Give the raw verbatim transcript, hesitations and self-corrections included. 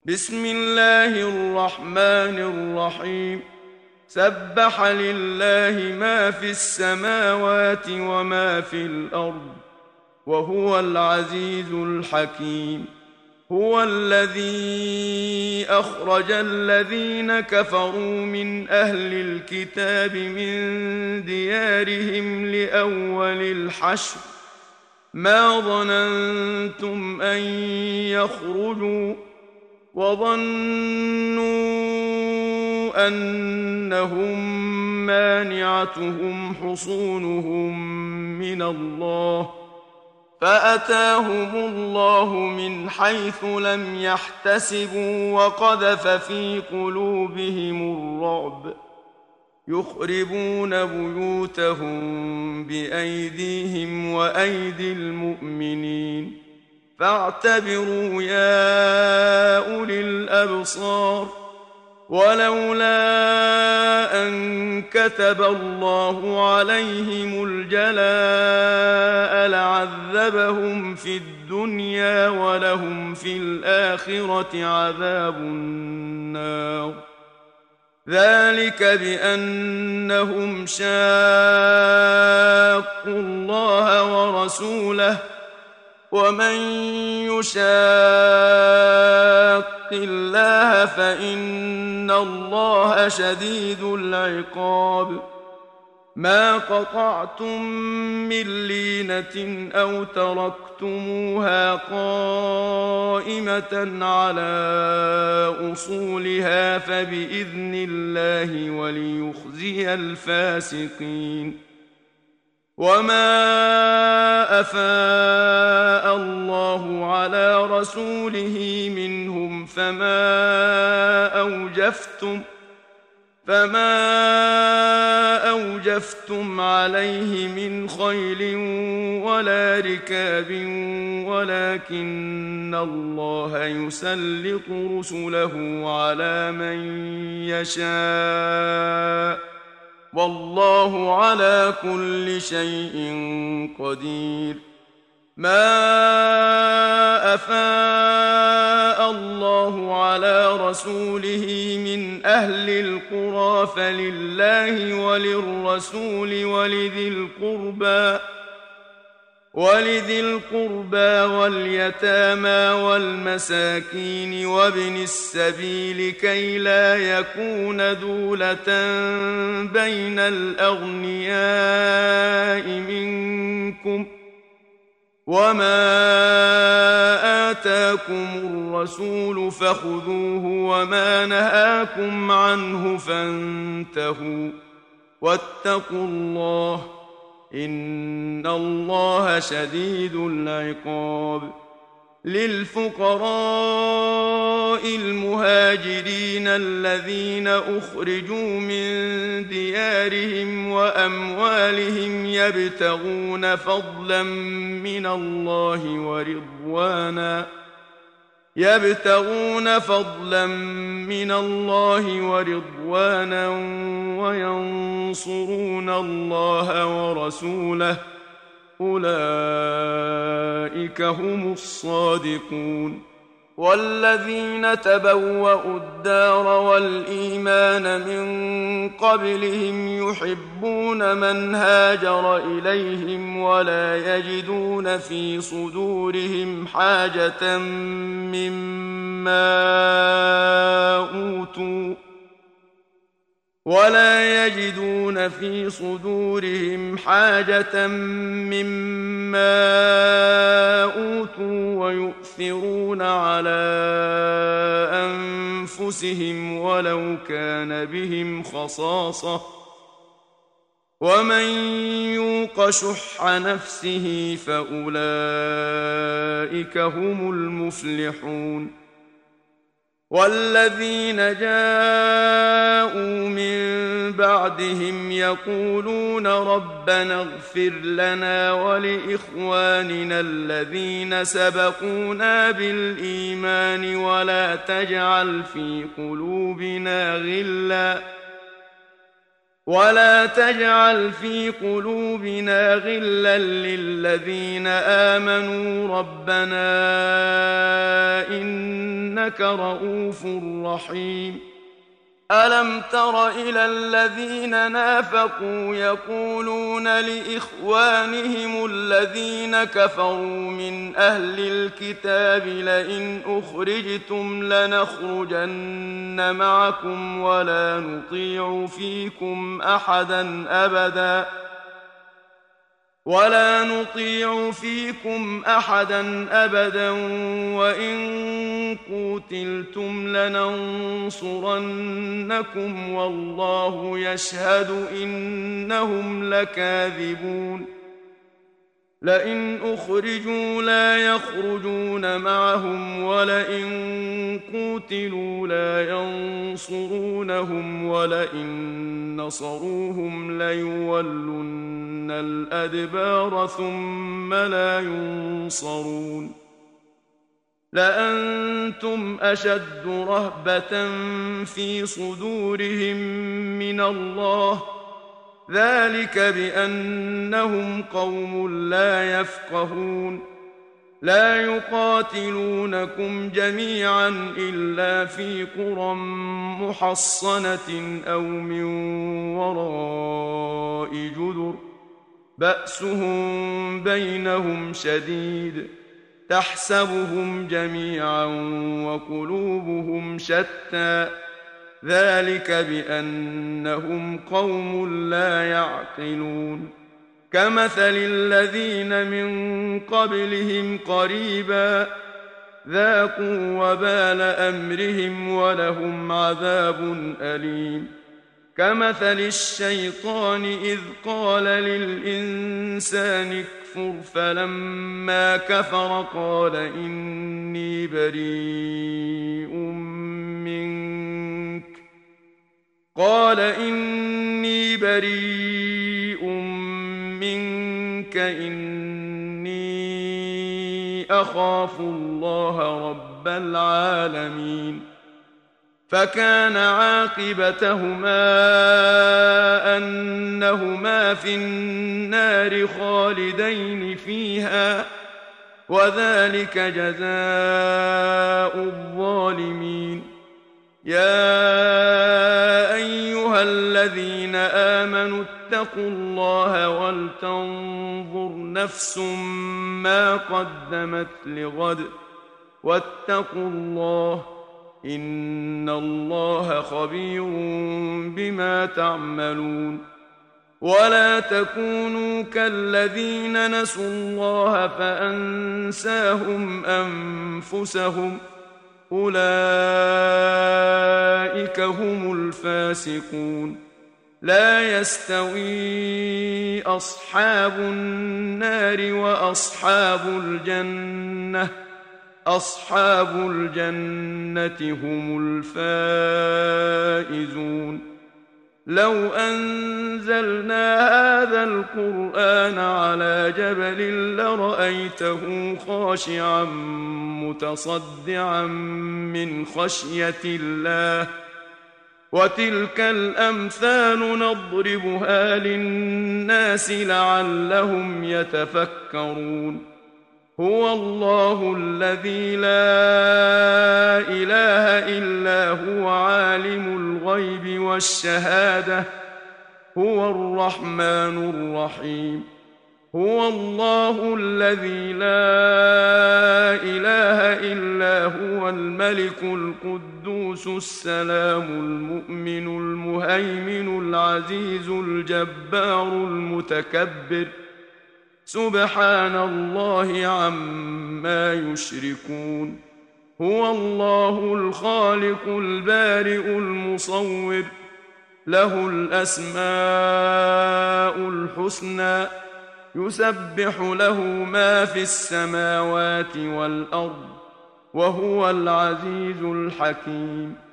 بسم الله الرحمن الرحيم. سبح لله ما في السماوات وما في الأرض وهو العزيز الحكيم. هو الذي أخرج الذين كفروا من أهل الكتاب من ديارهم لأول الحشر ما ظننتم أن يخرجوا وظنوا أنهم مانعتهم حصونهم من الله فأتاهم الله من حيث لم يحتسبوا وقذف في قلوبهم الرعب يخربون بيوتهم بأيديهم وأيدي المؤمنين فاعتبروا يا أولي الأبصار. ولولا أن كتب الله عليهم الجلاء لعذبهم في الدنيا ولهم في الآخرة عذاب النار. ذلك بأنهم شاقوا الله ورسوله ومن يشاق الله فإن الله شديد العقاب. ما قطعتم من لينة أو تركتموها قائمة على أصولها فبإذن الله وليخزي الفاسقين. وما أفاء الله على رسوله منهم فما أوجفتم فما أوجفتم عليه من خيل ولا ركاب ولكن الله يسلط رسله على من يشاء والله على كل شيء قدير. ما أفاء الله على رسوله من أهل القرى فلله وللرسول ولذي القربى ولذي القربى واليتامى والمساكين وابن السبيل كي لا يكون دولة بين الأغنياء منكم. وما آتاكم الرسول فخذوه وما نهاكم عنه فانتهوا واتقوا الله إن الله شديد العقاب. للفقراء المهاجرين الذين أخرجوا من ديارهم وأموالهم يبتغون فضلا من الله ورضوانا يبتغون فضلا من الله ورضوانا وينصرون الله ورسوله أولئك هم الصادقون. والذين تبوأوا الدار والإيمان من قبلهم يحبون من هاجر إليهم ولا يجدون في صدورهم حاجة مما أوتوا ولا يجدون في صدورهم حاجة مما أوتوا ويؤثرون على أنفسهم ولو كان بهم خصاصة ومن يوق شح نفسه فأولئك هم المفلحون. والذين جاءوا من بعدهم يقولون ربنا اغفر لنا ولإخواننا الذين سبقونا بالإيمان ولا تجعل في قلوبنا غلا ولا تجعل في قلوبنا غلا للذين آمنوا ربنا إنك رؤوف رحيم. ألم تر إلى الذين نافقوا يقولون لإخوانهم الذين كفروا من أهل الكتاب لئن أخرجتم لنخرجن معكم ولا نطيع فيكم أحدا أبدا ولا نطيع فيكم أحدا أبدا وإن قوتلتم لننصرنكم والله يشهد إنهم لكاذبون. لئن أخرجوا لا يخرجون معهم ولئن قوتلوا لا ينصرونهم ولئن نصروهم ليولن الأدبار ثم لا ينصرون. لأنتم أشد رهبة في صدورهم من الله ذلك بأنهم قوم لا يفقهون. لا يقاتلونكم جميعا إلا في قرى محصنة أو من وراء جدر بأسهم بينهم شديد تحسبهم جميعا وقلوبهم شتى ذلك بأنهم قوم لا يعقلون. كمثل الذين من قبلهم قريبا ذاقوا وبال أمرهم ولهم عذاب أليم. كمثل الشيطان إذ قال للإنسان اكفر فلما كفر قال إني بريء منك قال إني بريء منك إني أخاف الله رب العالمين. فكان عاقبتهما أنهما في النار خالدين فيها وذلك جزاء الظالمين. يا أيها الذين آمنوا اتقوا الله ولتنظر نفس ما قدمت لغد واتقوا الله إن الله خبير بما تعملون. ولا تكونوا كالذين نسوا الله فأنساهم أنفسهم أولئك هم الفاسقون. لا يستوي أصحاب النار وأصحاب الجنة أصحاب الجنة هم الفائزون. لو أنزلنا هذا القرآن على جبل لرأيته خاشعا متصدعا من خشية الله وتلك الأمثال نضربها للناس لعلهم يتفكرون. هو الله الذي لا إله إلا هو عالم الغيب والشهادة هو الرحمن الرحيم. هو الله الذي لا إله إلا هو الملك القدوس السلام المؤمن المهيمن العزيز الجبار المتكبر سبحان الله عما يشركون. هو الله الخالق البارئ المصور له الأسماء الحسنى يسبح له ما في السماوات والأرض وهو العزيز الحكيم.